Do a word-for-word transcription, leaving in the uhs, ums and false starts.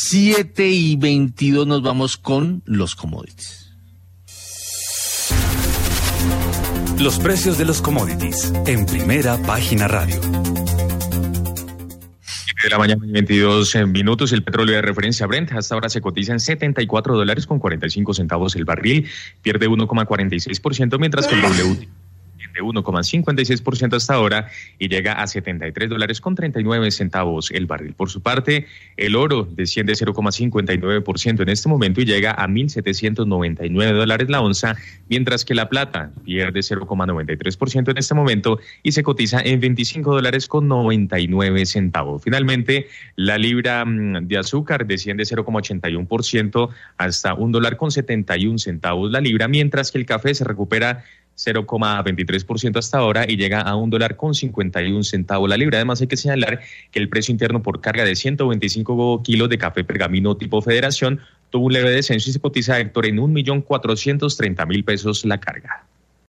siete y veintidós nos vamos con los commodities. Los precios de los commodities en Primera Página Radio. De la mañana, veintidós minutos, el petróleo de referencia Brent hasta ahora se cotiza en setenta y cuatro dólares con cuarenta y cinco centavos el barril, pierde uno coma cuarenta y seis por ciento, mientras que el W T I de uno coma cincuenta y seis por ciento hasta ahora y llega a setenta y tres dólares con treinta y nueve centavos el barril. Por su parte, el oro desciende cero coma cincuenta y nueve por ciento en este momento y llega a mil setecientos noventa y nueve dólares la onza, mientras que la plata pierde cero coma noventa y tres por ciento en este momento y se cotiza en veinticinco dólares con noventa y nueve centavos. Finalmente, la libra de azúcar desciende cero coma ochenta y uno por ciento hasta un dólar con setenta y un centavos la libra, mientras que el café se recupera cero coma veintitrés por ciento hasta ahora y llega a un dólar con cincuenta y un centavos la libra. Además, hay que señalar que el precio interno por carga de ciento veinticinco kilos de café pergamino tipo Federación tuvo un leve descenso y se cotiza, Héctor, en un millón cuatrocientos treinta mil pesos la carga.